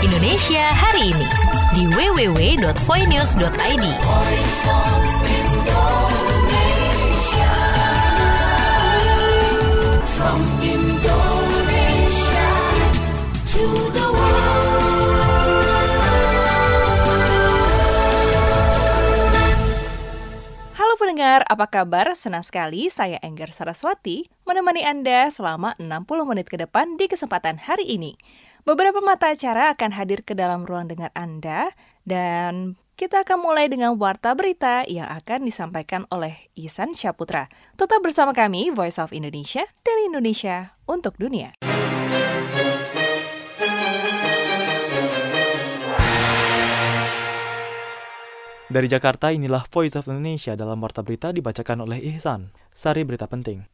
Indonesia hari ini di www.voinews.id. From Indonesia to the Halo pendengar, apa kabar? Senang sekali saya Enggar Saraswati menemani Anda selama 60 menit ke depan di kesempatan hari ini. Beberapa mata acara akan hadir ke dalam ruang dengar Anda dan kita akan mulai dengan warta berita yang akan disampaikan oleh Ihsan Syaputra. Tetap bersama kami, Voice of Indonesia, dari Indonesia untuk dunia. Dari Jakarta, inilah Voice of Indonesia dalam warta berita dibacakan oleh Ihsan. Sari berita penting.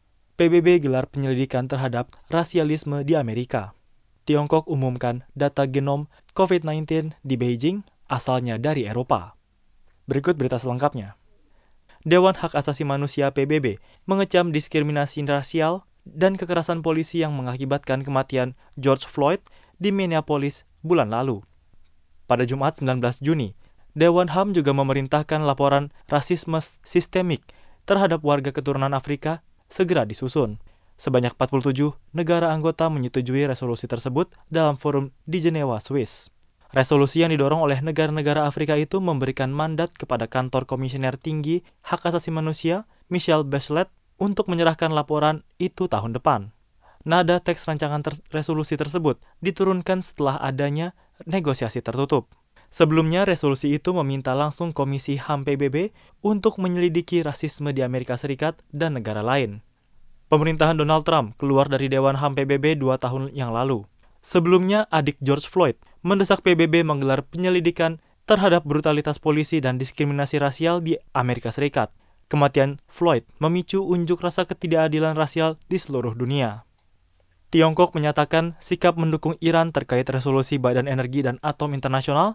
PBB gelar penyelidikan terhadap rasialisme di Amerika. Tiongkok umumkan data genom COVID-19 di Beijing asalnya dari Eropa. Berikut berita selengkapnya. Dewan Hak Asasi Manusia PBB mengecam diskriminasi rasial dan kekerasan polisi yang mengakibatkan kematian George Floyd di Minneapolis bulan lalu. Pada Jumat 19 Juni, Dewan HAM juga memerintahkan laporan rasisme sistemik terhadap warga keturunan Afrika segera disusun. Sebanyak 47 negara anggota menyetujui resolusi tersebut dalam forum di Jenewa, Swiss. Resolusi yang didorong oleh negara-negara Afrika itu memberikan mandat kepada kantor komisioner tinggi hak asasi manusia, Michelle Bachelet, untuk menyerahkan laporan itu tahun depan. Nada teks rancangan resolusi tersebut diturunkan setelah adanya negosiasi tertutup. Sebelumnya, resolusi itu meminta langsung Komisi HAM PBB untuk menyelidiki rasisme di Amerika Serikat dan negara lain. Pemerintahan Donald Trump keluar dari Dewan HAM PBB 2 tahun yang lalu. Sebelumnya, adik George Floyd mendesak PBB menggelar penyelidikan terhadap brutalitas polisi dan diskriminasi rasial di Amerika Serikat. Kematian Floyd memicu unjuk rasa ketidakadilan rasial di seluruh dunia. Tiongkok menyatakan sikap mendukung Iran terkait resolusi Badan Energi dan Atom Internasional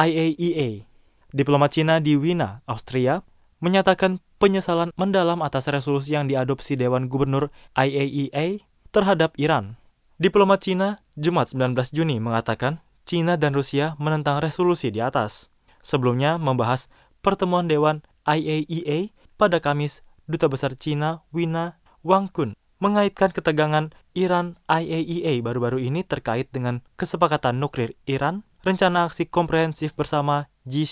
IAEA. Diplomat Cina di Wina, Austria, menyatakan penyesalan mendalam atas resolusi yang diadopsi Dewan Gubernur IAEA terhadap Iran. Diplomat Cina Jumat 19 Juni mengatakan Cina dan Rusia menentang resolusi di atas. Sebelumnya membahas pertemuan Dewan IAEA pada Kamis, Duta Besar Cina Wina Wang Kun mengaitkan ketegangan Iran IAEA baru-baru ini terkait dengan kesepakatan nuklir Iran, rencana aksi komprehensif bersama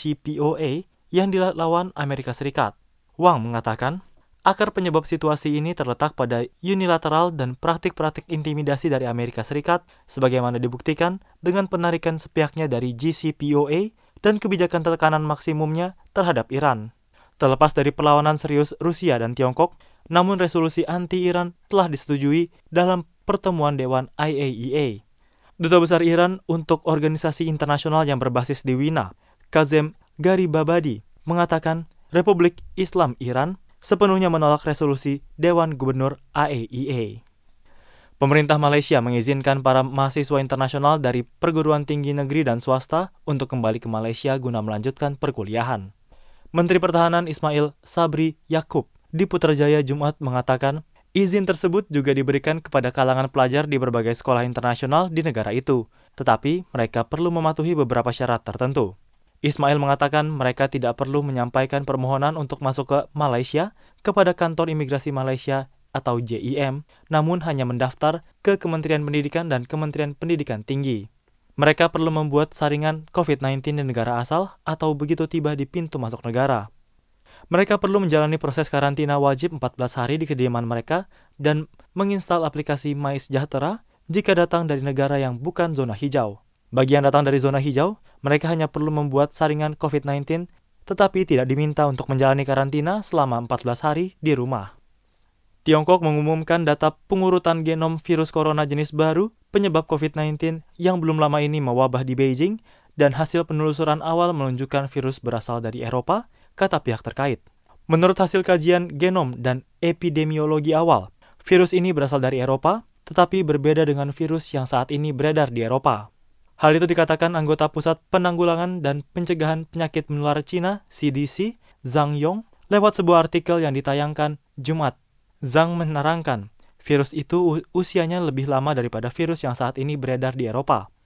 JCPOA yang dilawan Amerika Serikat. Wang mengatakan, akar penyebab situasi ini terletak pada unilateral dan praktik-praktik intimidasi dari Amerika Serikat, sebagaimana dibuktikan dengan penarikan sepihaknya dari JCPOA dan kebijakan tekanan maksimumnya terhadap Iran. Terlepas dari perlawanan serius Rusia dan Tiongkok, namun resolusi anti-Iran telah disetujui dalam pertemuan Dewan IAEA. Duta Besar Iran untuk organisasi internasional yang berbasis di Wina, Kazem Garibabadi, mengatakan Republik Islam Iran sepenuhnya menolak resolusi Dewan Gubernur IAEA. Pemerintah Malaysia mengizinkan para mahasiswa internasional dari perguruan tinggi negeri dan swasta untuk kembali ke Malaysia guna melanjutkan perkuliahan. Menteri Pertahanan Ismail Sabri Yaakob di Putrajaya Jumat mengatakan, izin tersebut juga diberikan kepada kalangan pelajar di berbagai sekolah internasional di negara itu, tetapi mereka perlu mematuhi beberapa syarat tertentu. Ismail mengatakan mereka tidak perlu menyampaikan permohonan untuk masuk ke Malaysia kepada kantor imigrasi Malaysia atau JIM, namun hanya mendaftar ke Kementerian Pendidikan dan Kementerian Pendidikan Tinggi. Mereka perlu membuat saringan COVID-19 di negara asal atau begitu tiba di pintu masuk negara. Mereka perlu menjalani proses karantina wajib 14 hari di kediaman mereka dan menginstal aplikasi MySejahtera jika datang dari negara yang bukan zona hijau. Bagi yang datang dari zona hijau, mereka hanya perlu membuat saringan COVID-19, tetapi tidak diminta untuk menjalani karantina selama 14 hari di rumah. Tiongkok mengumumkan data pengurutan genom virus corona jenis baru penyebab COVID-19 yang belum lama ini mewabah di Beijing, dan hasil penelusuran awal menunjukkan virus berasal dari Eropa, kata pihak terkait. Menurut hasil kajian genom dan epidemiologi awal, virus ini berasal dari Eropa, tetapi berbeda dengan virus yang saat ini beredar di Eropa. Hal itu dikatakan anggota Pusat Penanggulangan dan Pencegahan Penyakit Menular Cina, CDC, Zhang Yong, lewat sebuah artikel yang ditayangkan Jumat. Zhang menerangkan, virus itu usianya lebih lama daripada virus yang saat ini beredar di Eropa.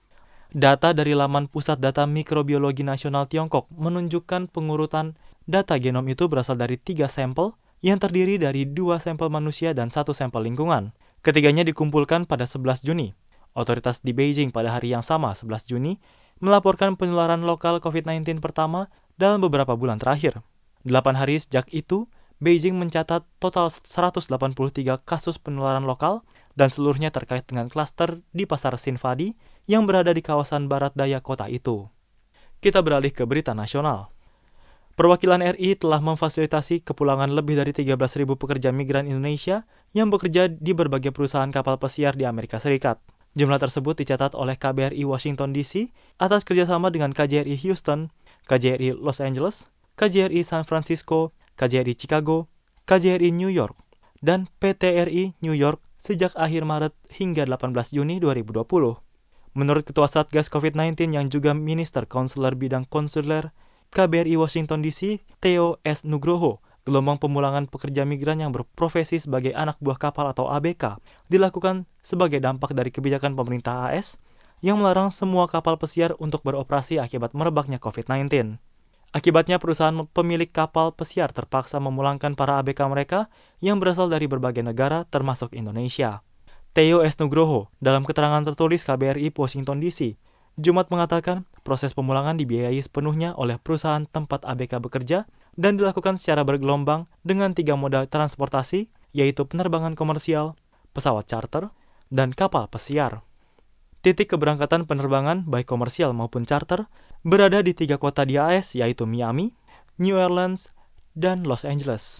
Data dari laman Pusat Data Mikrobiologi Nasional Tiongkok menunjukkan pengurutan data genom itu berasal dari 3 sampel yang terdiri dari 2 sampel manusia dan 1 sampel lingkungan. Ketiganya dikumpulkan pada 11 Juni. Otoritas di Beijing pada hari yang sama, 11 Juni, melaporkan penularan lokal COVID-19 pertama dalam beberapa bulan terakhir. 8 hari sejak itu, Beijing mencatat total 183 kasus penularan lokal dan seluruhnya terkait dengan klaster di pasar Xinfadi yang berada di kawasan barat daya kota itu. Kita beralih ke berita nasional. Perwakilan RI telah memfasilitasi kepulangan lebih dari 13.000 pekerja migran Indonesia yang bekerja di berbagai perusahaan kapal pesiar di Amerika Serikat. Jumlah tersebut dicatat oleh KBRI Washington DC atas kerjasama dengan KJRI Houston, KJRI Los Angeles, KJRI San Francisco, KJRI Chicago, KJRI New York, dan PTRI New York sejak akhir Maret hingga 18 Juni 2020. Menurut Ketua Satgas COVID-19 yang juga Minister Konselor Bidang Konsuler KBRI Washington DC, Theo S. Nugroho, gelombang pemulangan pekerja migran yang berprofesi sebagai anak buah kapal atau ABK dilakukan sebagai dampak dari kebijakan pemerintah AS yang melarang semua kapal pesiar untuk beroperasi akibat merebaknya COVID-19. Akibatnya perusahaan pemilik kapal pesiar terpaksa memulangkan para ABK mereka yang berasal dari berbagai negara termasuk Indonesia. Theo S. Nugroho dalam keterangan tertulis KBRI Washington DC, Jumat mengatakan proses pemulangan dibiayai sepenuhnya oleh perusahaan tempat ABK bekerja dan dilakukan secara bergelombang dengan 3 moda transportasi, yaitu penerbangan komersial, pesawat charter, dan kapal pesiar. Titik keberangkatan penerbangan baik komersial maupun charter berada di 3 kota di AS, yaitu Miami, New Orleans, dan Los Angeles.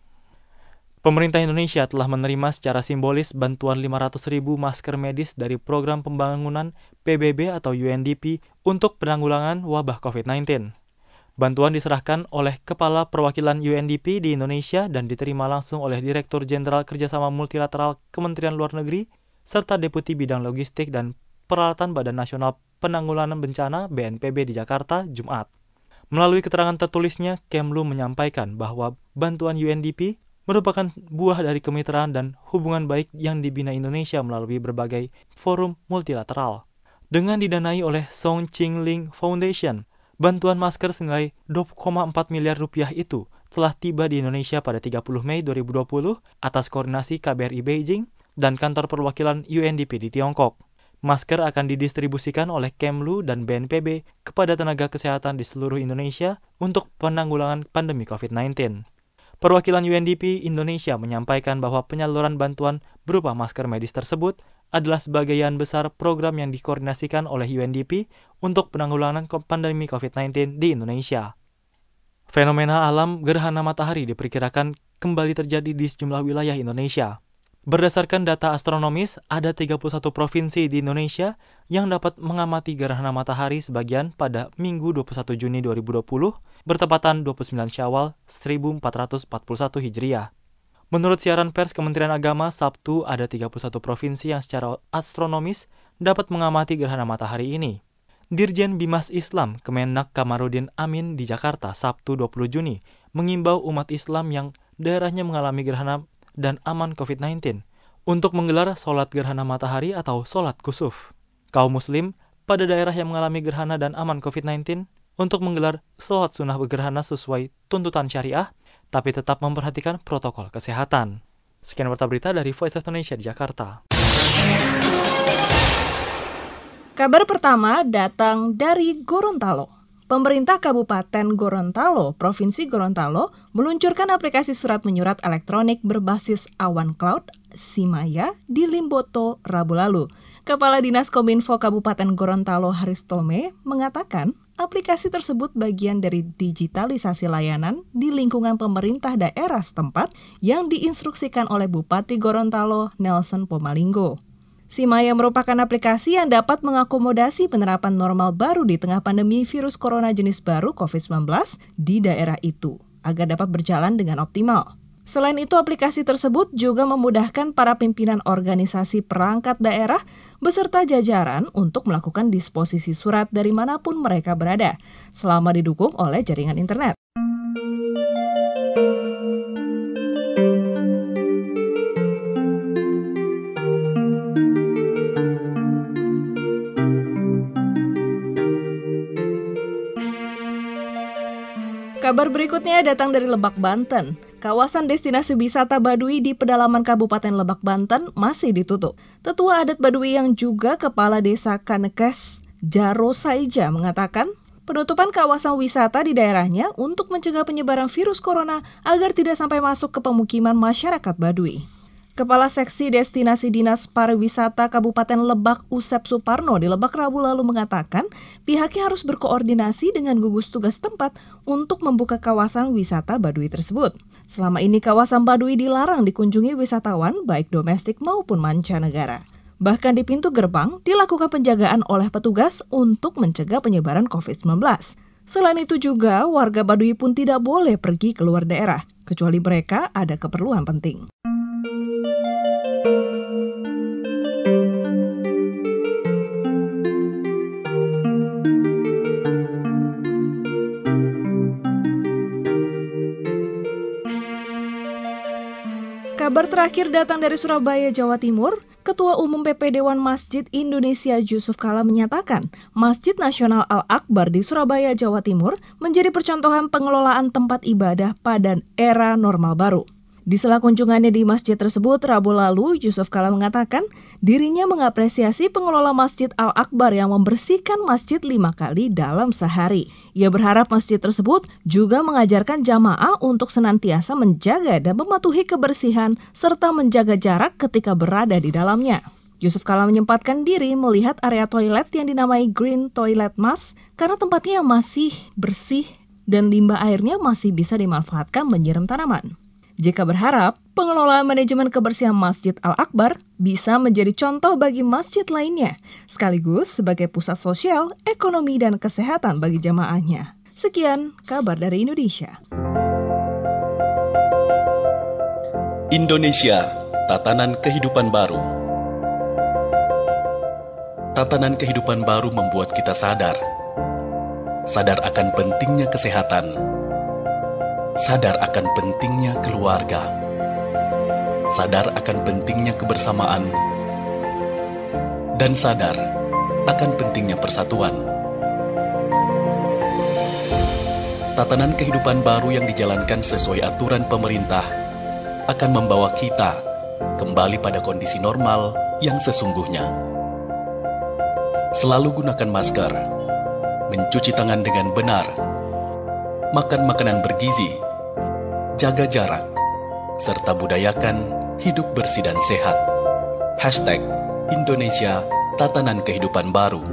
Pemerintah Indonesia telah menerima secara simbolis bantuan 500.000 masker medis dari Program Pembangunan PBB atau UNDP untuk penanggulangan wabah COVID-19. Bantuan diserahkan oleh Kepala Perwakilan UNDP di Indonesia dan diterima langsung oleh Direktur Jenderal Kerjasama Multilateral Kementerian Luar Negeri serta Deputi Bidang Logistik dan Peralatan Badan Nasional Penanggulangan Bencana BNPB di Jakarta, Jumat. Melalui keterangan tertulisnya, Kemlu menyampaikan bahwa bantuan UNDP merupakan buah dari kemitraan dan hubungan baik yang dibina Indonesia melalui berbagai forum multilateral. Dengan didanai oleh Song Ching Ling Foundation, bantuan masker senilai 2,4 miliar rupiah itu telah tiba di Indonesia pada 30 Mei 2020 atas koordinasi KBRI Beijing dan kantor perwakilan UNDP di Tiongkok. Masker akan didistribusikan oleh Kemlu dan BNPB kepada tenaga kesehatan di seluruh Indonesia untuk penanggulangan pandemi COVID-19. Perwakilan UNDP Indonesia menyampaikan bahwa penyaluran bantuan berupa masker medis tersebut adalah sebagian besar program yang dikoordinasikan oleh UNDP untuk penanggulangan pandemi COVID-19 di Indonesia. Fenomena alam gerhana matahari diperkirakan kembali terjadi di sejumlah wilayah Indonesia. Berdasarkan data astronomis, ada 31 provinsi di Indonesia yang dapat mengamati gerhana matahari sebagian pada Minggu 21 Juni 2020, bertepatan 29 Syawal 1441 Hijriah. Menurut siaran pers Kementerian Agama, Sabtu ada 31 provinsi yang secara astronomis dapat mengamati gerhana matahari ini. Dirjen Bimas Islam Kemenak Kamarudin Amin di Jakarta, Sabtu 20 Juni, mengimbau umat Islam yang daerahnya mengalami gerhana dan aman COVID-19 untuk menggelar sholat gerhana matahari atau sholat kusuf. Kaum muslim pada daerah yang mengalami gerhana dan aman COVID-19 untuk menggelar sholat sunnah gerhana sesuai tuntutan syariah, tapi tetap memperhatikan protokol kesehatan. Sekian warta berita dari Voice of Indonesia di Jakarta. Kabar pertama datang dari Gorontalo. Pemerintah Kabupaten Gorontalo, Provinsi Gorontalo, meluncurkan aplikasi surat menyurat elektronik berbasis awan cloud, Simaya, di Limboto, Rabu lalu. Kepala Dinas Kominfo Kabupaten Gorontalo, Haris Tome, mengatakan aplikasi tersebut bagian dari digitalisasi layanan di lingkungan pemerintah daerah setempat yang diinstruksikan oleh Bupati Gorontalo, Nelson Pomalinggo. Simaya merupakan aplikasi yang dapat mengakomodasi penerapan normal baru di tengah pandemi virus corona jenis baru COVID-19 di daerah itu, agar dapat berjalan dengan optimal. Selain itu, aplikasi tersebut juga memudahkan para pimpinan organisasi perangkat daerah beserta jajaran untuk melakukan disposisi surat dari manapun mereka berada, selama didukung oleh jaringan internet. Kabar berikutnya datang dari Lebak, Banten. Kawasan destinasi wisata Baduy di pedalaman Kabupaten Lebak, Banten masih ditutup. Tetua adat Baduy yang juga Kepala Desa Kanekes, Jaro Saija, mengatakan penutupan kawasan wisata di daerahnya untuk mencegah penyebaran virus corona agar tidak sampai masuk ke pemukiman masyarakat Baduy. Kepala Seksi Destinasi Dinas Pariwisata Kabupaten Lebak, Usep Suparno, di Lebak Rabu lalu mengatakan pihaknya harus berkoordinasi dengan gugus tugas tempat untuk membuka kawasan wisata Baduy tersebut. Selama ini kawasan Baduy dilarang dikunjungi wisatawan baik domestik maupun mancanegara. Bahkan di pintu gerbang dilakukan penjagaan oleh petugas untuk mencegah penyebaran COVID-19. Selain itu juga warga Baduy pun tidak boleh pergi keluar daerah, kecuali mereka ada keperluan penting. Kabar terakhir datang dari Surabaya, Jawa Timur. Ketua Umum PP Dewan Masjid Indonesia Yusuf Kala menyatakan Masjid Nasional Al-Akbar di Surabaya, Jawa Timur menjadi percontohan pengelolaan tempat ibadah pada era normal baru. Di sela kunjungannya di masjid tersebut Rabu lalu, Yusuf Kala mengatakan dirinya mengapresiasi pengelola Masjid Al-Akbar yang membersihkan masjid 5 kali dalam sehari. Ia berharap masjid tersebut juga mengajarkan jamaah untuk senantiasa menjaga dan mematuhi kebersihan serta menjaga jarak ketika berada di dalamnya. Yusuf Kala menyempatkan diri melihat area toilet yang dinamai Green Toilet Mas karena tempatnya masih bersih dan limbah airnya masih bisa dimanfaatkan menyiram tanaman. JK berharap pengelolaan manajemen kebersihan Masjid Al-Akbar bisa menjadi contoh bagi masjid lainnya, sekaligus sebagai pusat sosial, ekonomi, dan kesehatan bagi jamaahnya. Sekian kabar dari Indonesia. Indonesia, tatanan kehidupan baru. Tatanan kehidupan baru membuat kita sadar akan pentingnya kesehatan, sadar akan pentingnya keluarga, sadar akan pentingnya kebersamaan, dan sadar akan pentingnya persatuan. Tatanan kehidupan baru yang dijalankan sesuai aturan pemerintah akan membawa kita kembali pada kondisi normal yang sesungguhnya. Selalu gunakan masker, mencuci tangan dengan benar, makan makanan bergizi, jaga jarak, serta budayakan hidup bersih dan sehat. #Indonesia Tatanan Kehidupan Baru.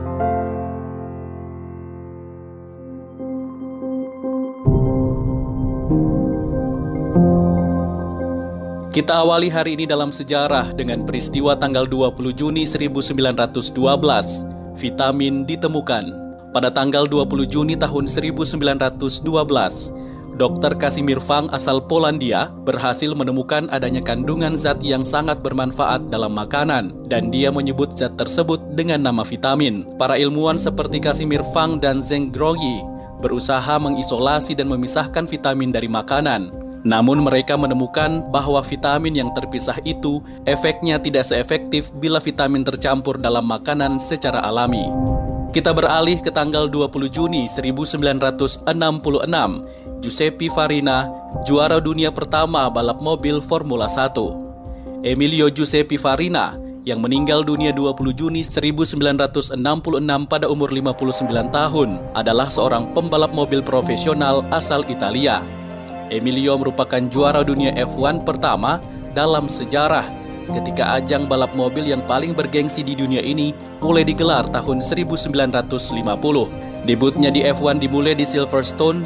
Kita awali hari ini dalam sejarah dengan peristiwa tanggal 20 Juni 1912. Vitamin ditemukan. Pada tanggal 20 Juni tahun 1912, Dr. Casimir Fang asal Polandia berhasil menemukan adanya kandungan zat yang sangat bermanfaat dalam makanan, dan dia menyebut zat tersebut dengan nama vitamin. Para ilmuwan seperti Casimir Fang dan Zeng Groyi berusaha mengisolasi dan memisahkan vitamin dari makanan. Namun mereka menemukan bahwa vitamin yang terpisah itu efeknya tidak seefektif bila vitamin tercampur dalam makanan secara alami. Kita beralih ke tanggal 20 Juni 1966. Giuseppe Farina, juara dunia pertama balap mobil Formula 1. Emilio Giuseppe Farina, yang meninggal dunia 20 Juni 1966 pada umur 59 tahun, adalah seorang pembalap mobil profesional asal Italia. Emilio merupakan juara dunia F1 pertama dalam sejarah ketika ajang balap mobil yang paling bergengsi di dunia ini mulai digelar tahun 1950. Debutnya di F1 dimulai di Silverstone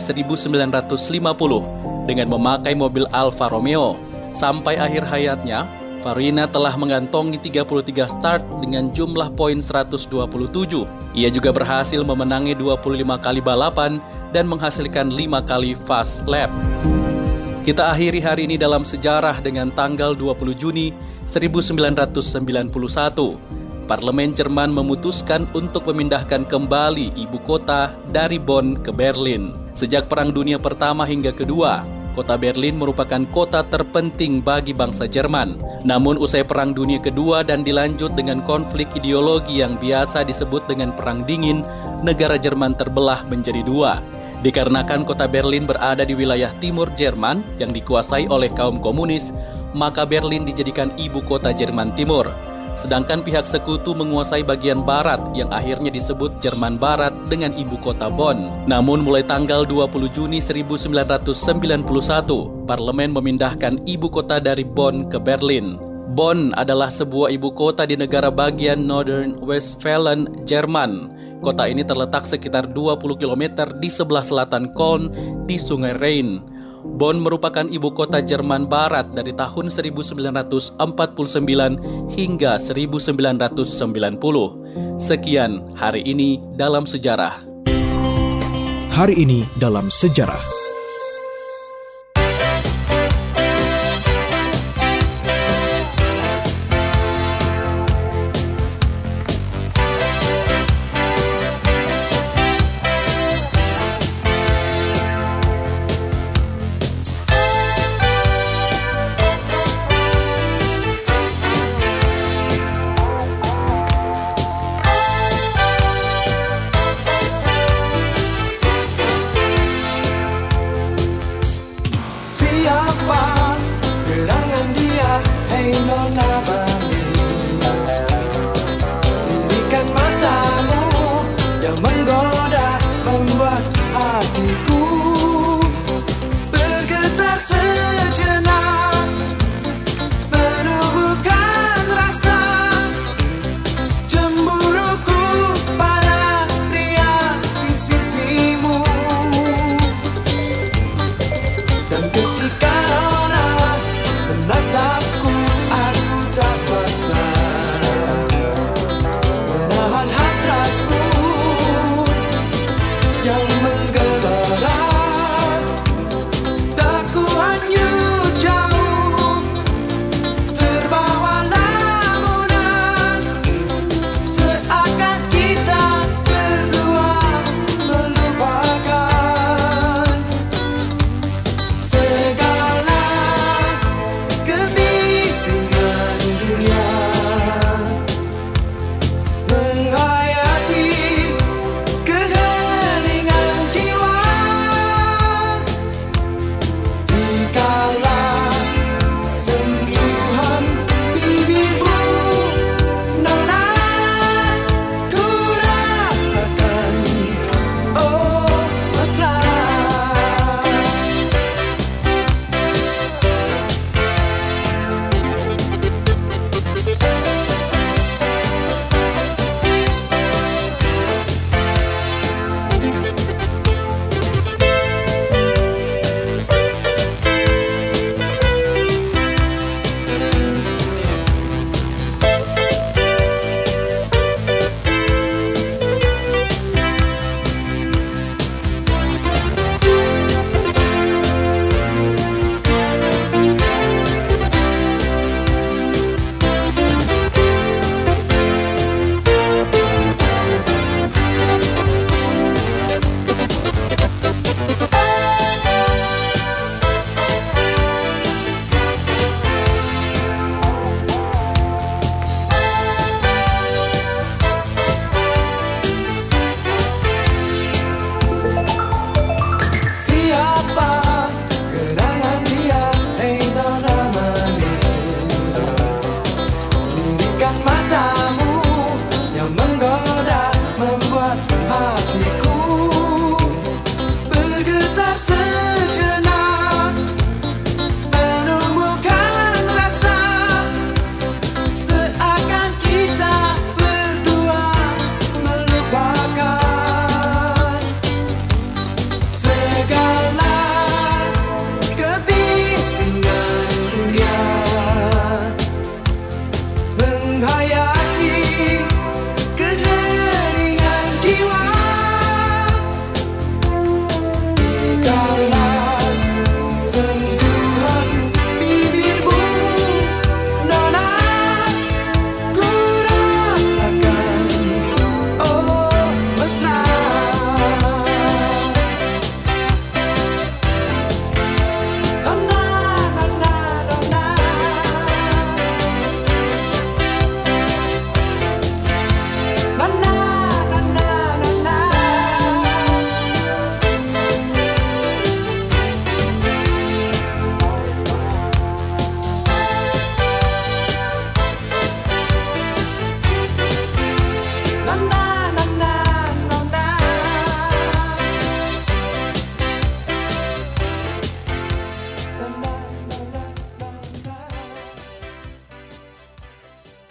1950 dengan memakai mobil Alfa Romeo. Sampai akhir hayatnya, Farina telah mengantongi 33 start dengan jumlah poin 127. Ia juga berhasil memenangi 25 kali balapan dan menghasilkan 5 kali fast lap. Kita akhiri hari ini dalam sejarah dengan tanggal 20 Juni 1991. Parlemen Jerman memutuskan untuk memindahkan kembali ibu kota dari Bonn ke Berlin. Sejak Perang Dunia Pertama hingga Kedua, kota Berlin merupakan kota terpenting bagi bangsa Jerman. Namun usai Perang Dunia Kedua dan dilanjut dengan konflik ideologi yang biasa disebut dengan Perang Dingin, negara Jerman terbelah menjadi dua. Dikarenakan kota Berlin berada di wilayah timur Jerman yang dikuasai oleh kaum komunis, maka Berlin dijadikan ibu kota Jerman Timur. Sedangkan pihak sekutu menguasai bagian barat yang akhirnya disebut Jerman Barat dengan ibu kota Bonn. Namun mulai tanggal 20 Juni 1991, parlemen memindahkan ibu kota dari Bonn ke Berlin. Bonn adalah sebuah ibu kota di negara bagian Northern Westphalen, Jerman. Kota ini terletak sekitar 20 km di sebelah selatan Köln di Sungai Rhine. Bonn merupakan ibu kota Jerman Barat dari tahun 1949 hingga 1990. Sekian hari ini dalam sejarah. Hari ini dalam sejarah.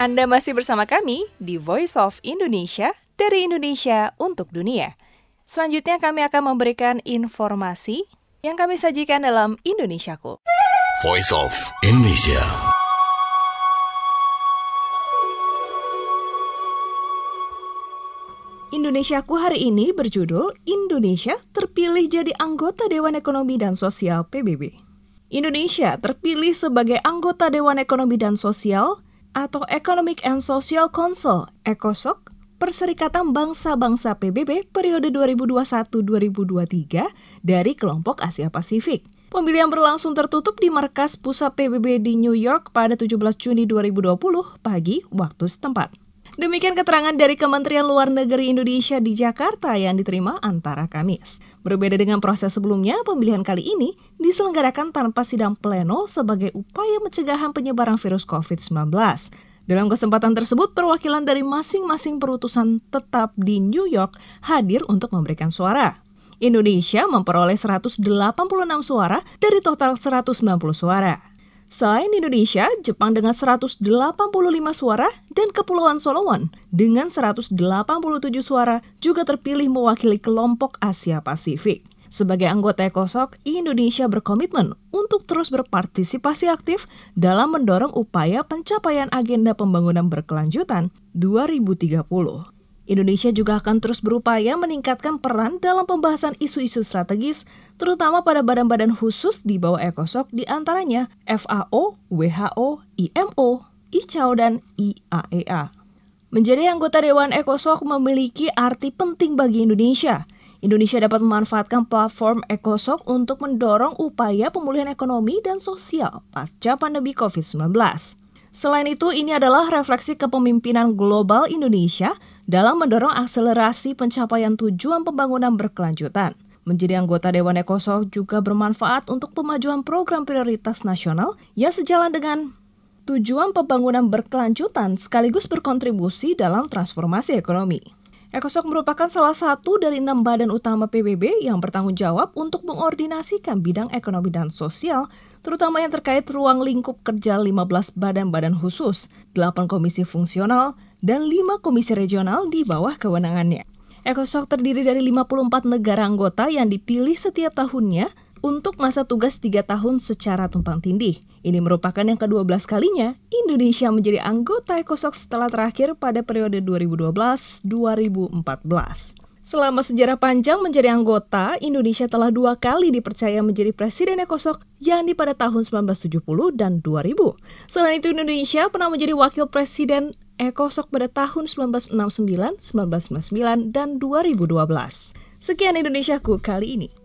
Anda masih bersama kami di Voice of Indonesia dari Indonesia untuk dunia. Selanjutnya kami akan memberikan informasi yang kami sajikan dalam Indonesiaku. Voice of Indonesia. Indonesiaku hari ini berjudul Indonesia terpilih jadi anggota Dewan Ekonomi dan Sosial PBB. Indonesia terpilih sebagai anggota Dewan Ekonomi dan Sosial atau Economic and Social Council (ECOSOC) Perserikatan Bangsa-Bangsa PBB periode 2021-2023 dari kelompok Asia Pasifik. Pemilihan berlangsung tertutup di markas pusat PBB di New York pada 17 Juni 2020 pagi waktu setempat. Demikian keterangan dari Kementerian Luar Negeri Indonesia di Jakarta yang diterima antara Kamis. Berbeda dengan proses sebelumnya, pemilihan kali ini diselenggarakan tanpa sidang pleno sebagai upaya pencegahan penyebaran virus COVID-19. Dalam kesempatan tersebut, perwakilan dari masing-masing perutusan tetap di New York hadir untuk memberikan suara. Indonesia memperoleh 186 suara dari total 190 suara. Selain Indonesia, Jepang dengan 185 suara dan Kepulauan Solomon dengan 187 suara juga terpilih mewakili kelompok Asia Pasifik. Sebagai anggota ECOSOC, Indonesia berkomitmen untuk terus berpartisipasi aktif dalam mendorong upaya pencapaian agenda pembangunan berkelanjutan 2030. Indonesia juga akan terus berupaya meningkatkan peran dalam pembahasan isu-isu strategis, terutama pada badan-badan khusus di bawah ECOSOC di antaranya FAO, WHO, IMO, ICAO, dan IAEA. Menjadi anggota Dewan ECOSOC memiliki arti penting bagi Indonesia. Indonesia dapat memanfaatkan platform ECOSOC untuk mendorong upaya pemulihan ekonomi dan sosial pasca pandemi COVID-19. Selain itu, ini adalah refleksi kepemimpinan global Indonesia dalam mendorong akselerasi pencapaian tujuan pembangunan berkelanjutan. Menjadi anggota Dewan ECOSOC juga bermanfaat untuk pemajuan program prioritas nasional yang sejalan dengan tujuan pembangunan berkelanjutan sekaligus berkontribusi dalam transformasi ekonomi. ECOSOC merupakan salah satu dari 6 badan utama PBB yang bertanggung jawab untuk mengordinasikan bidang ekonomi dan sosial, terutama yang terkait ruang lingkup kerja 15 badan-badan khusus, 8 komisi fungsional, dan 5 komisi regional di bawah kewenangannya. ECOSOC terdiri dari 54 negara anggota yang dipilih setiap tahunnya untuk masa tugas 3 tahun secara tumpang tindih. Ini merupakan yang ke-12 kalinya Indonesia menjadi anggota ECOSOC setelah terakhir pada periode 2012-2014. Selama sejarah panjang menjadi anggota, Indonesia telah 2 kali dipercaya menjadi presiden ECOSOC, yakni pada tahun 1970 dan 2000. Selain itu, Indonesia pernah menjadi wakil presiden ECOSOC pada tahun 1969, 1999, dan 2012. Sekian Indonesiaku kali ini.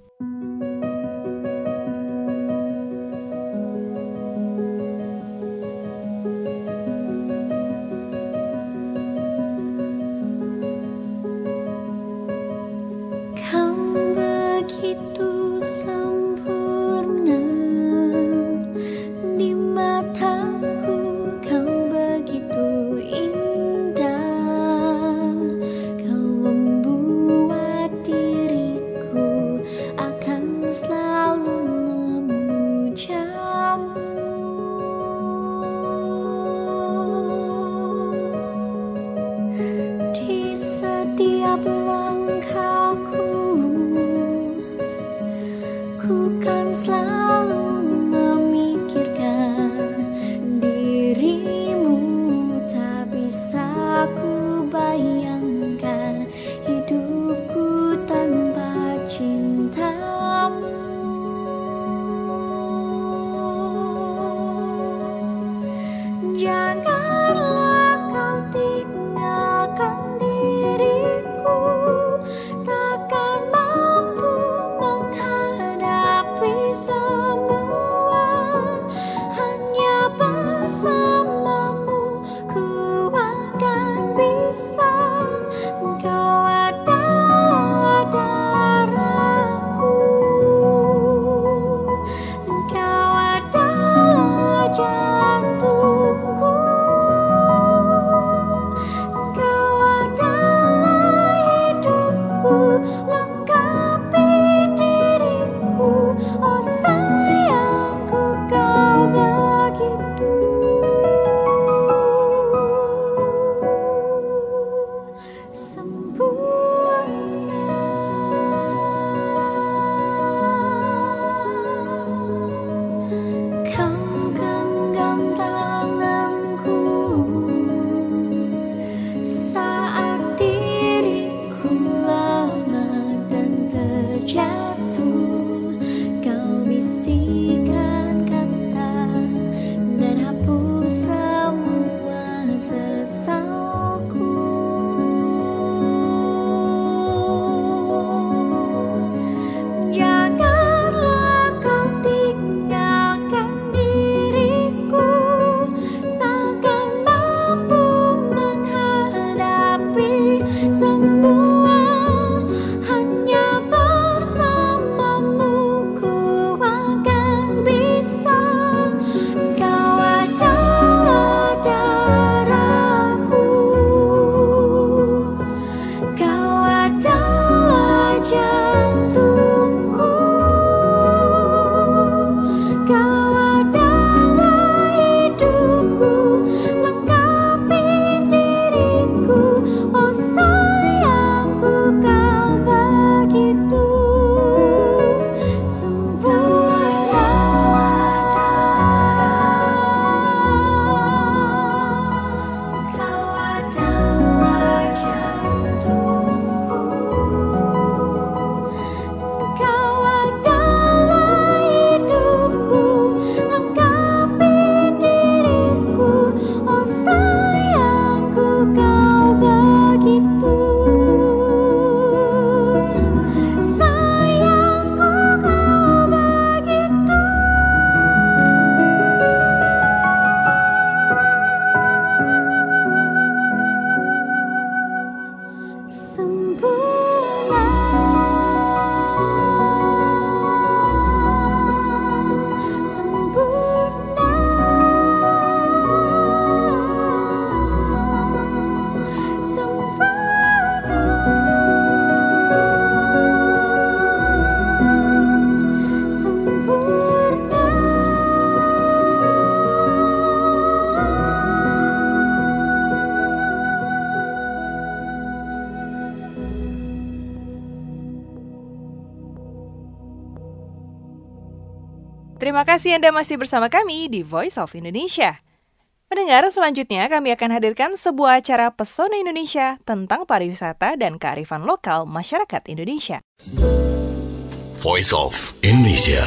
Terima kasih Anda masih bersama kami di Voice of Indonesia. Pendengar, selanjutnya kami akan hadirkan sebuah acara Pesona Indonesia tentang pariwisata dan kearifan lokal masyarakat Indonesia. Voice of Indonesia.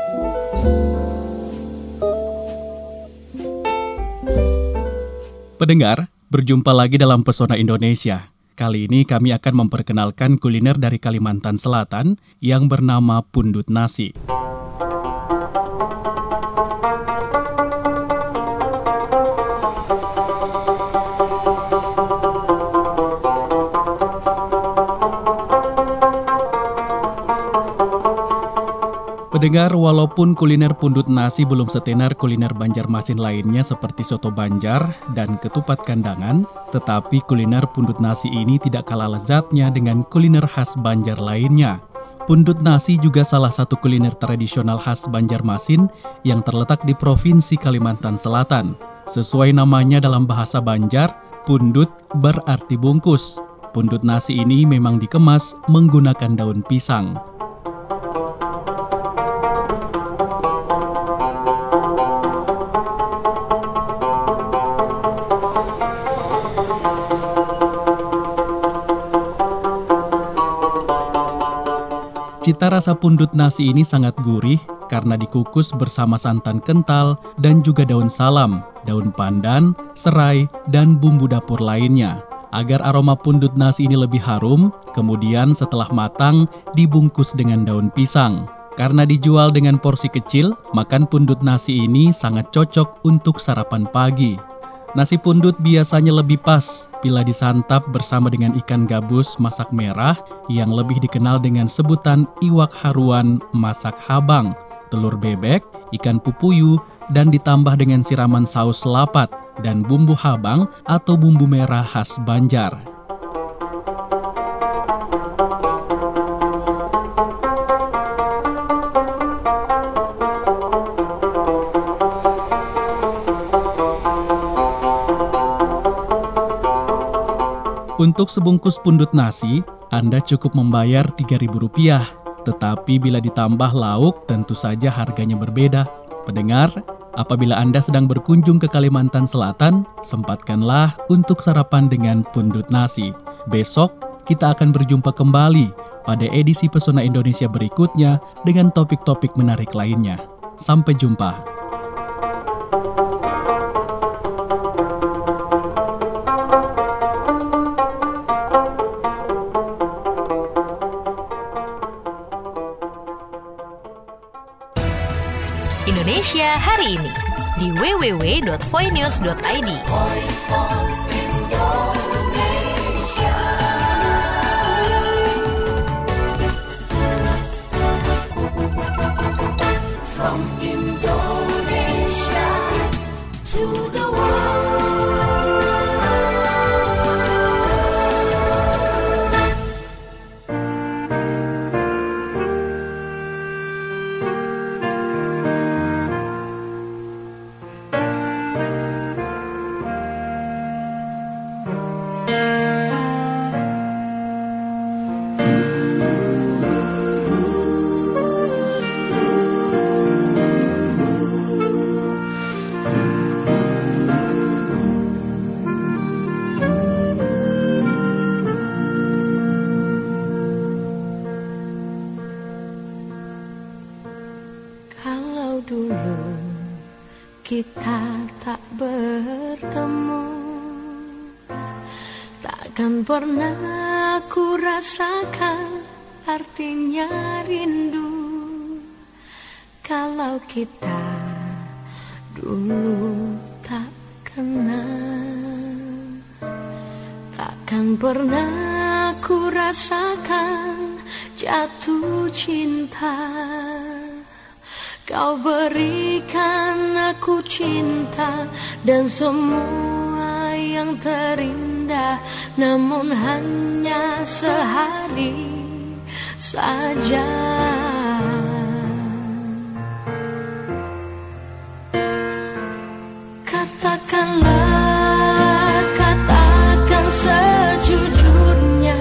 Pendengar, berjumpa lagi dalam Pesona Indonesia. Kali ini kami akan memperkenalkan kuliner dari Kalimantan Selatan yang bernama pundut nasi. Pendengar, walaupun kuliner pundut nasi belum setenar kuliner Banjarmasin lainnya seperti soto Banjar dan ketupat kandangan, tetapi kuliner pundut nasi ini tidak kalah lezatnya dengan kuliner khas Banjar lainnya. Pundut nasi juga salah satu kuliner tradisional khas Banjarmasin yang terletak di Provinsi Kalimantan Selatan. Sesuai namanya dalam bahasa Banjar, pundut berarti bungkus. Pundut nasi ini memang dikemas menggunakan daun pisang. Cita rasa pundut nasi ini sangat gurih karena dikukus bersama santan kental dan juga daun salam, daun pandan, serai, dan bumbu dapur lainnya. Agar aroma pundut nasi ini lebih harum, kemudian setelah matang dibungkus dengan daun pisang. Karena dijual dengan porsi kecil, makan pundut nasi ini sangat cocok untuk sarapan pagi. Nasi pundut biasanya lebih pas bila disantap bersama dengan ikan gabus masak merah yang lebih dikenal dengan sebutan iwak haruan masak habang, telur bebek, ikan pupuyu, dan ditambah dengan siraman saus lapat dan bumbu habang atau bumbu merah khas Banjar. Untuk sebungkus pundut nasi, Anda cukup membayar Rp3.000, tetapi bila ditambah lauk tentu saja harganya berbeda. Pendengar, apabila Anda sedang berkunjung ke Kalimantan Selatan, sempatkanlah untuk sarapan dengan pundut nasi. Besok, kita akan berjumpa kembali pada edisi Pesona Indonesia berikutnya dengan topik-topik menarik lainnya. Sampai jumpa. Indonesia hari ini di www.voinews.id. From Indonesia to the world. Dulu kita tak bertemu, takkan pernah ku rasakan artinya rindu. Kalau kita dulu tak kenal, takkan pernah ku rasakan jatuh cinta. Kau berikan aku cinta dan semua yang terindah, namun hanya sehari saja. Katakan sejujurnya,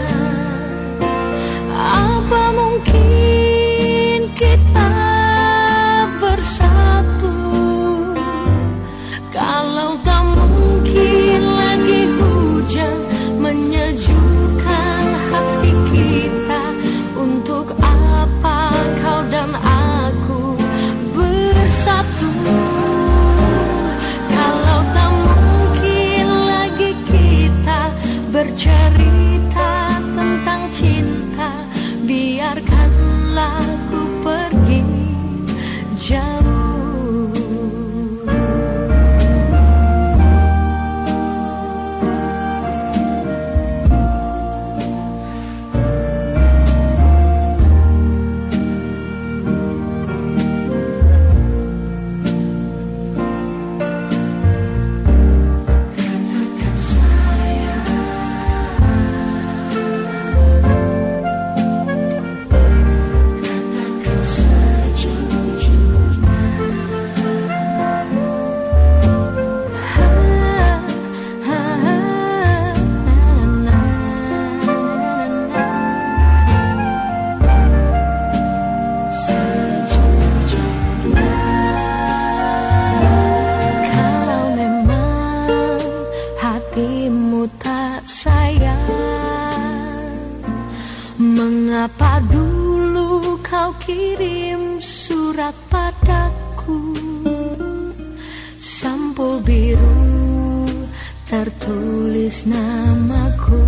apa mungkin kita bersama? kita. Untuk apa kau dan aku bersatu, kalau tak mungkin lagi kita bercerita tentang cinta. Biarkanlah ku pergi jauh. Mengapa dulu kau kirim surat padaku, sampul biru tertulis namaku.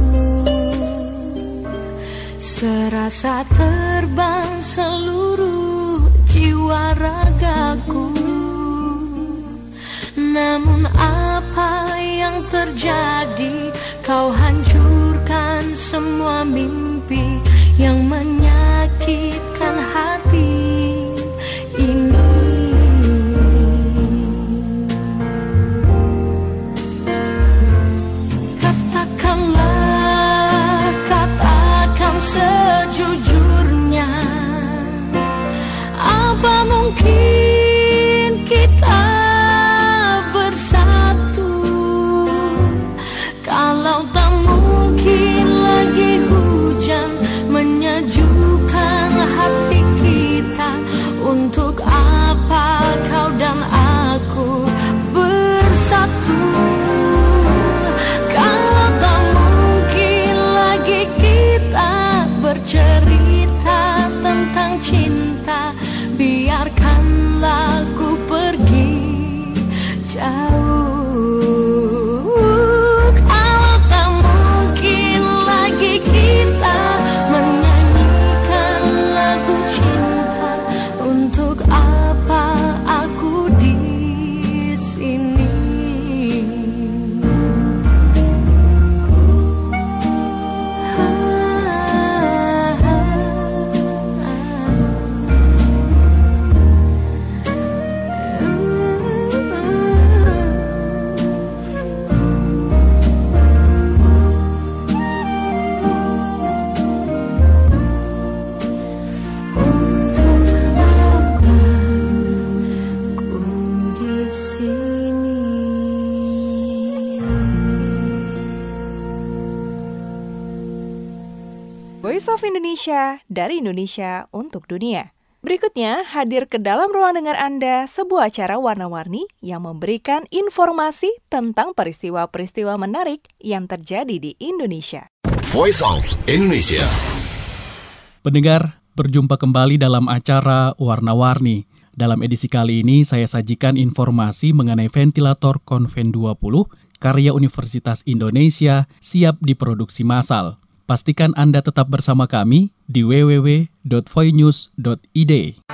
Serasa terbang seluruh jiwa ragaku. Namun apa yang terjadi? Kau hancurkan semua mimpi yang menyakitkan hati ini. Katakan sejujurnya, apa mungkin kita bersatu, kalau tak mungkin lagi hujan menyejukkan hati kita. Untuk apa kau dan aku bersatu, kalau tak mungkin lagi kita bercerita tentang cinta. Biarkanlah ku pergi jauh, kalau tak mungkin lagi kita menyanyikan lagu cinta. Untuk apa aku di sini? Voice of Indonesia, dari Indonesia untuk dunia. Berikutnya, hadir ke dalam ruang dengar Anda sebuah acara warna-warni yang memberikan informasi tentang peristiwa-peristiwa menarik yang terjadi di Indonesia. Voice of Indonesia. Pendengar, berjumpa kembali dalam acara Warna-Warni. Dalam edisi kali ini, saya sajikan informasi mengenai ventilator Konven 20, karya Universitas Indonesia, siap diproduksi massal. Pastikan Anda tetap bersama kami di www.voinews.id.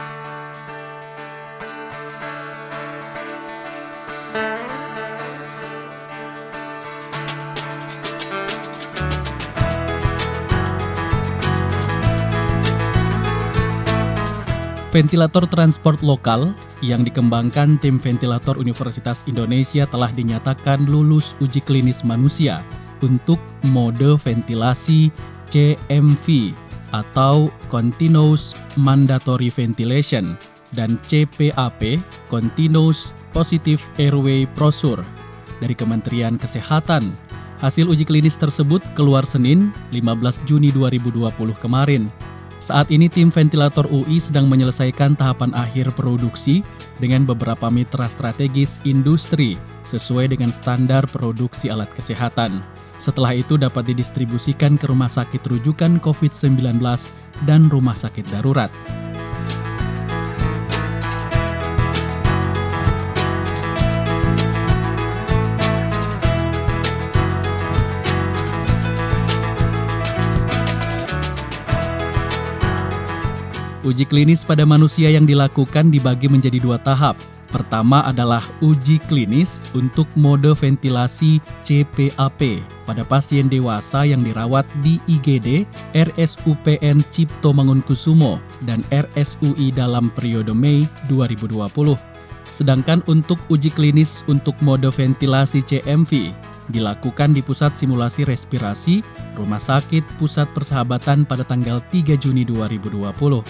Ventilator transport lokal yang dikembangkan tim ventilator Universitas Indonesia telah dinyatakan lulus uji klinis manusia untuk mode ventilasi CMV atau Continuous Mandatory Ventilation dan CPAP Continuous Positive Airway Pressure dari Kementerian Kesehatan. Hasil uji klinis tersebut keluar Senin 15 Juni 2020 kemarin. Saat ini tim ventilator UI sedang menyelesaikan tahapan akhir produksi dengan beberapa mitra strategis industri sesuai dengan standar produksi alat kesehatan. Setelah itu dapat didistribusikan ke rumah sakit rujukan COVID-19 dan rumah sakit darurat. Uji klinis pada manusia yang dilakukan dibagi menjadi 2 tahap. Pertama adalah uji klinis untuk mode ventilasi CPAP pada pasien dewasa yang dirawat di IGD, RSUPN Cipto Mangunkusumo, dan RSUI dalam periode Mei 2020. Sedangkan untuk uji klinis untuk mode ventilasi CMV dilakukan di Pusat Simulasi Respirasi, Rumah Sakit Pusat Persahabatan pada tanggal 3 Juni 2020.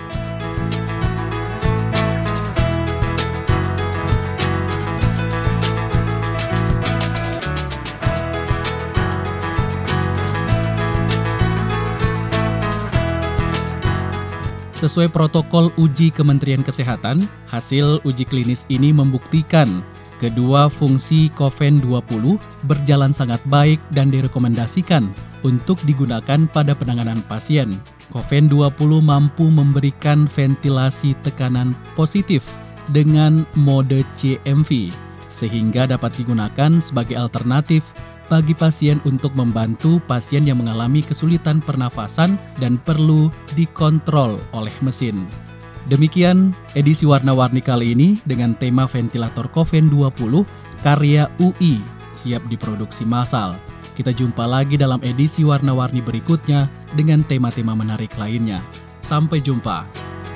Sesuai protokol uji Kementerian Kesehatan, hasil uji klinis ini membuktikan kedua fungsi Koven 20 berjalan sangat baik dan direkomendasikan untuk digunakan pada penanganan pasien. Koven 20 mampu memberikan ventilasi tekanan positif dengan mode CMV, sehingga dapat digunakan sebagai alternatif bagi pasien untuk membantu pasien yang mengalami kesulitan pernafasan dan perlu dikontrol oleh mesin. Demikian edisi Warna-Warni kali ini dengan tema ventilator Koven 20 karya UI siap diproduksi massal. Kita jumpa lagi dalam edisi Warna-Warni berikutnya dengan tema-tema menarik lainnya. Sampai jumpa.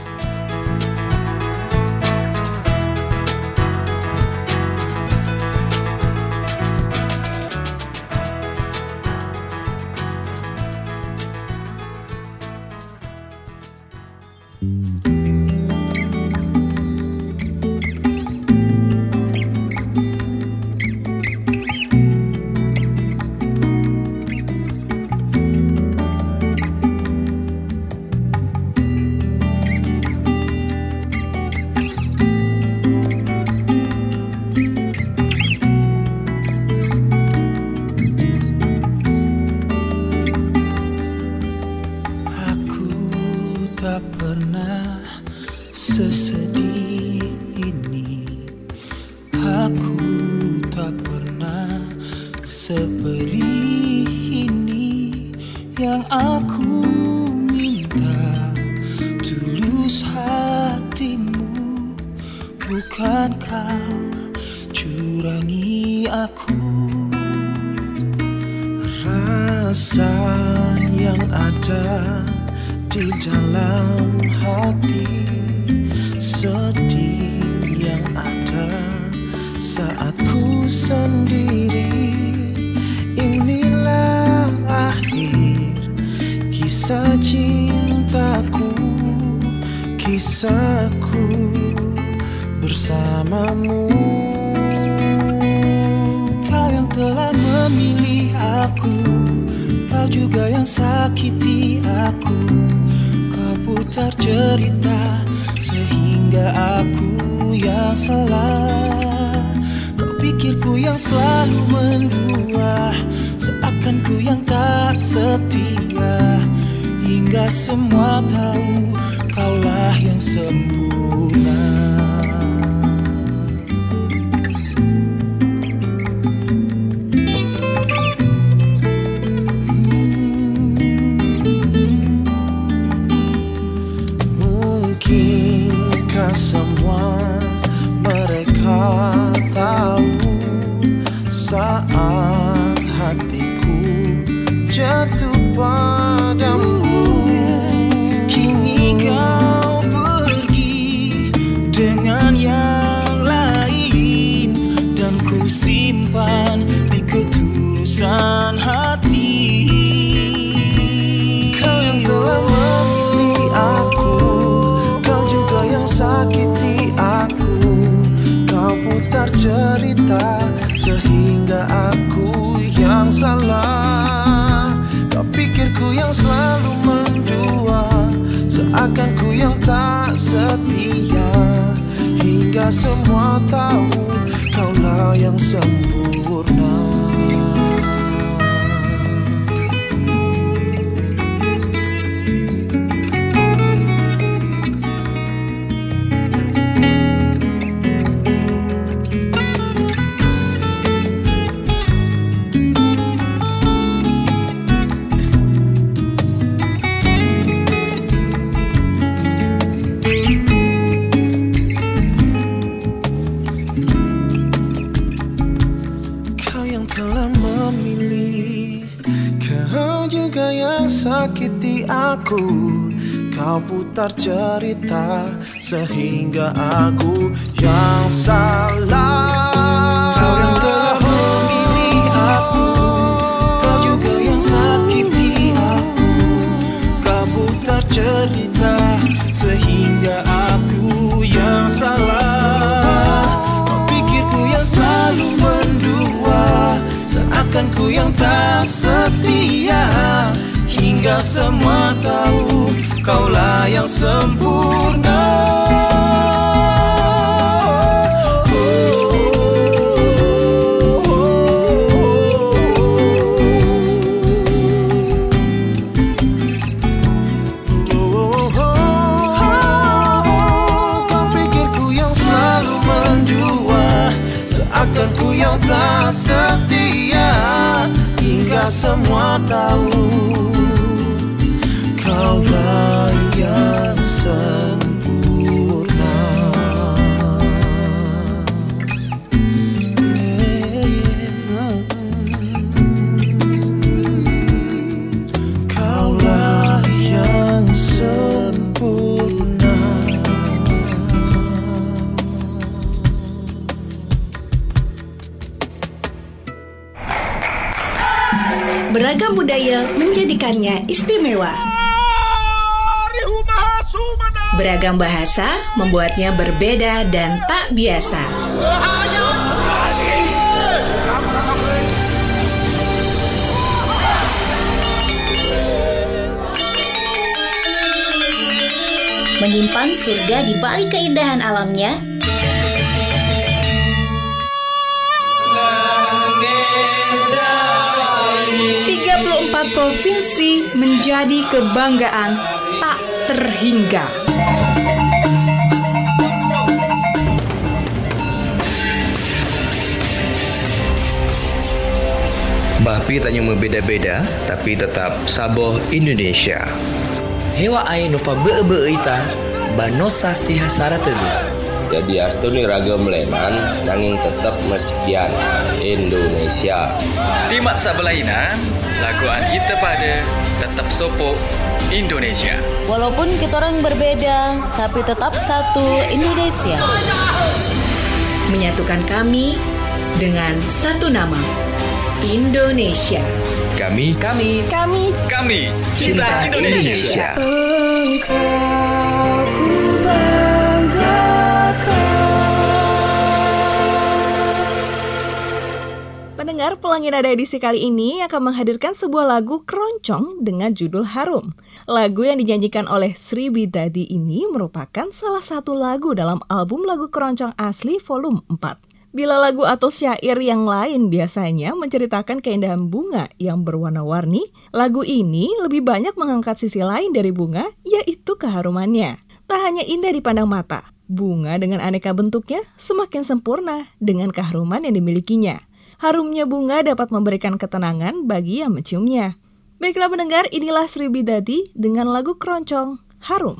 Sesedih ini aku tak pernah seperih ini. Yang aku minta tulus hatimu, bukan kau curangi aku. Rasa yang ada di dalam hati, sedih yang ada saat ku sendiri. Inilah akhir kisah cintaku, kisahku bersamamu. Kau yang telah memilih aku, kau juga yang sakiti aku. Kau putar cerita sehingga aku yang salah. Kau pikirku yang selalu mendua, seakan ku yang tak setia. Hingga semua tahu kaulah yang sempurna. Semua mereka tahu saat hatiku jatuh padamu. Kini kau pergi dengan yang lain, dan ku simpan di ketulusan hati. Kau yang telah memilih aku, sakiti aku. Kau putar cerita sehingga aku yang salah. Kau pikirku yang selalu mendua, seakan ku yang tak setia. Hingga semua tahu kaulah yang sempurna. aku. Kau putar cerita sehingga aku yang salah. Kau yang telah memilih aku, kau juga yang sakiti aku. Kau putar cerita sehingga aku yang salah. Kau pikirku yang selalu mendua, seakan ku yang tak setia. Hingga semua tahu kaulah yang sempurna. Kau pikirku yang selalu mendua, seakan ku yang tak setia. Hingga semua tahu kaulah yang sempurna. Kaulah yang sempurna. Beragam budaya menjadikannya istimewa. Beragam bahasa membuatnya berbeda dan tak biasa. Menyimpan surga di balik keindahan alamnya. 34 provinsi menjadi kebanggaan tak terhingga. Bapi tanya berbeda-beda, tapi tetap saboh Indonesia. Hewa ai nova be-be-ita, banosa si hasara tedu. Jadi astuni ragam lenan, nanging tetap meskian Indonesia. Timat sabelaina, laguan kita pada tetap sopo Indonesia. Walaupun kita orang berbeda, tapi tetap satu Indonesia. Menyatukan kami dengan satu nama, Indonesia. Kami cinta Indonesia. Engkau ku banggakan. Pendengar, Pelangi Nada edisi kali ini akan menghadirkan sebuah lagu keroncong dengan judul Harum. Lagu yang dinyanyikan oleh Sri Bidadi ini merupakan salah satu lagu dalam album lagu keroncong asli volume 4. Bila lagu atau syair yang lain biasanya menceritakan keindahan bunga yang berwarna-warni, lagu ini lebih banyak mengangkat sisi lain dari bunga, yaitu keharumannya. Tak hanya indah dipandang mata, bunga dengan aneka bentuknya semakin sempurna dengan keharuman yang dimilikinya. Harumnya bunga dapat memberikan ketenangan bagi yang menciumnya. Baiklah pendengar, inilah Sri Bidadi dengan lagu keroncong Harum.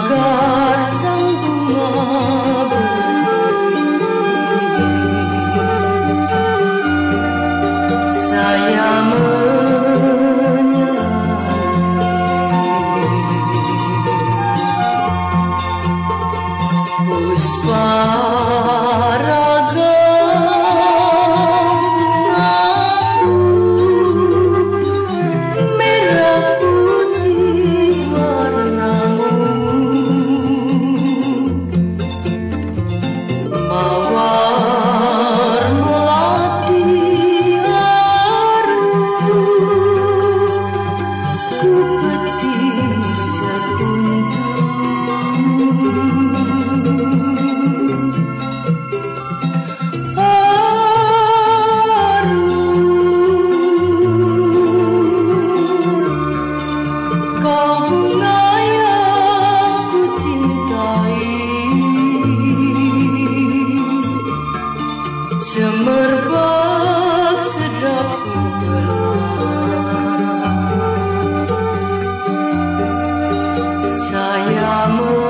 agar sang bunga bersih. Saya menyanyi puspa semerbak sedap saya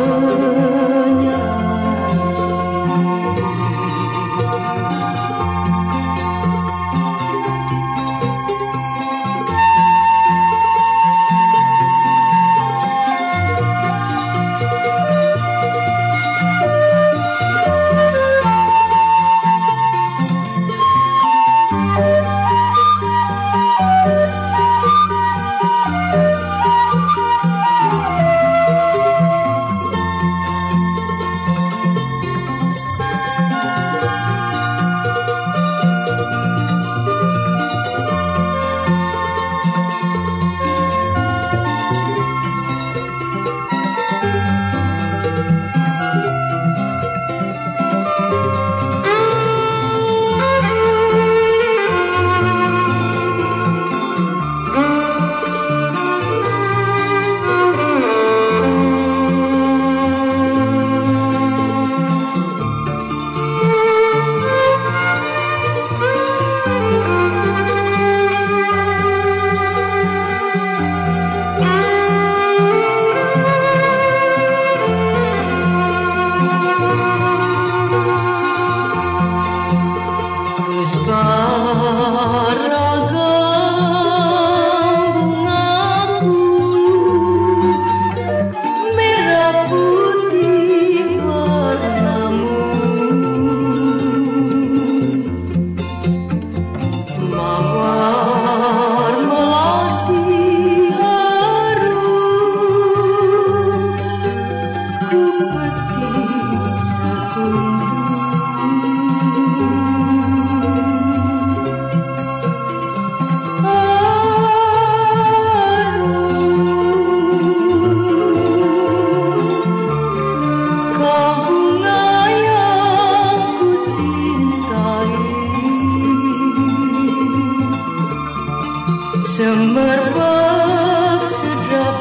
semerbak sedap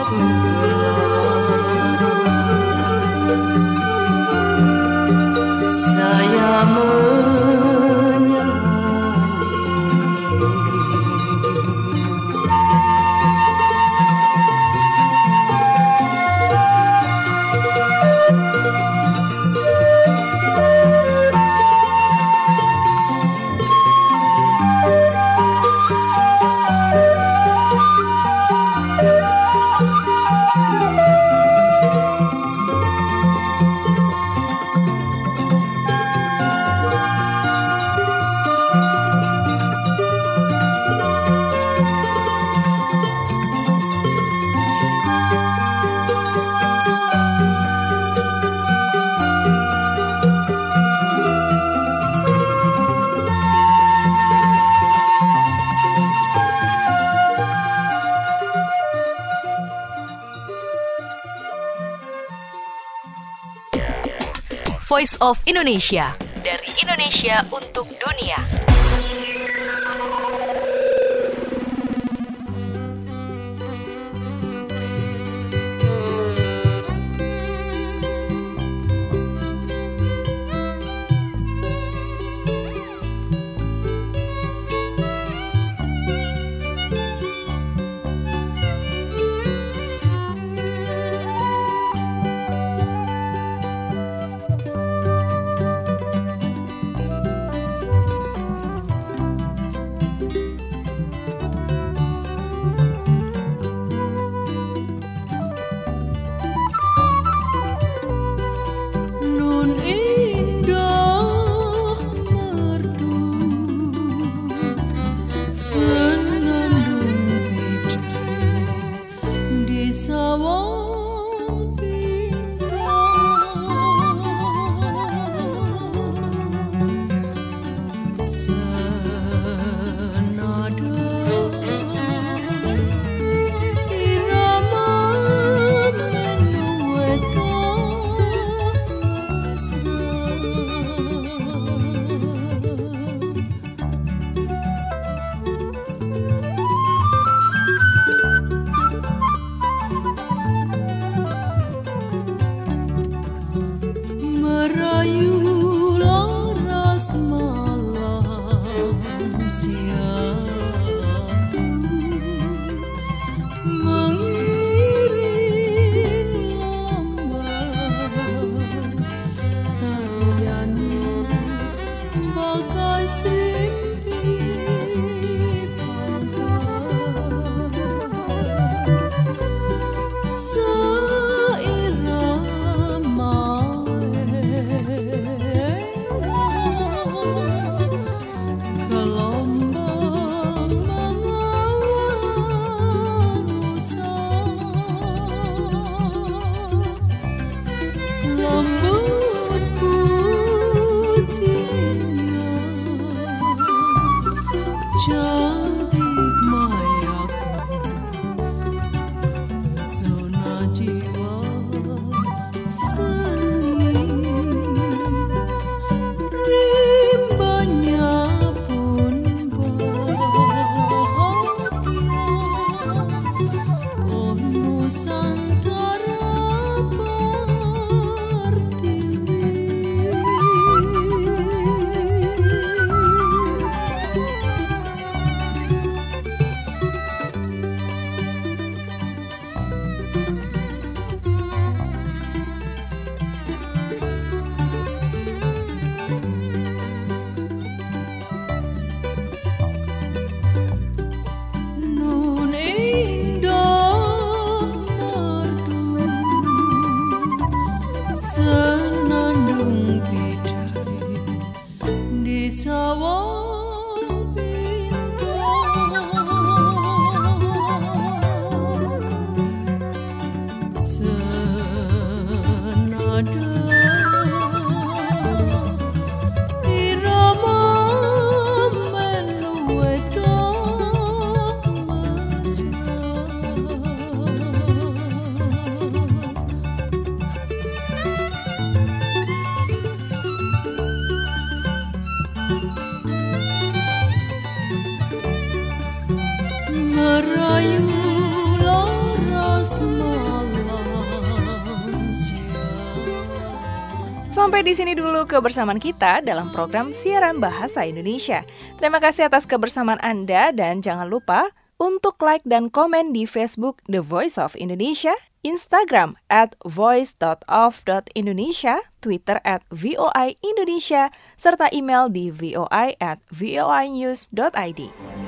saya Voice of Indonesia. Dari Indonesia untuk dunia. merayu laras malam siang mengiring lambai tariannya bagai simpi cantik mayaku pesona jiwa seni rimbanya pun bahagia oh Nusantara Pertiwi. Nun indah merdu senandung bidari di sawah bintang senada irama menueta merayu laras malam siang. Sampai di sini dulu kebersamaan kita dalam program siaran bahasa Indonesia. Terima kasih atas kebersamaan Anda dan jangan lupa untuk like dan komen di Facebook The Voice of Indonesia, Instagram @voice.of.indonesia, Twitter @VOI Indonesia, serta email di voi@voinews.id.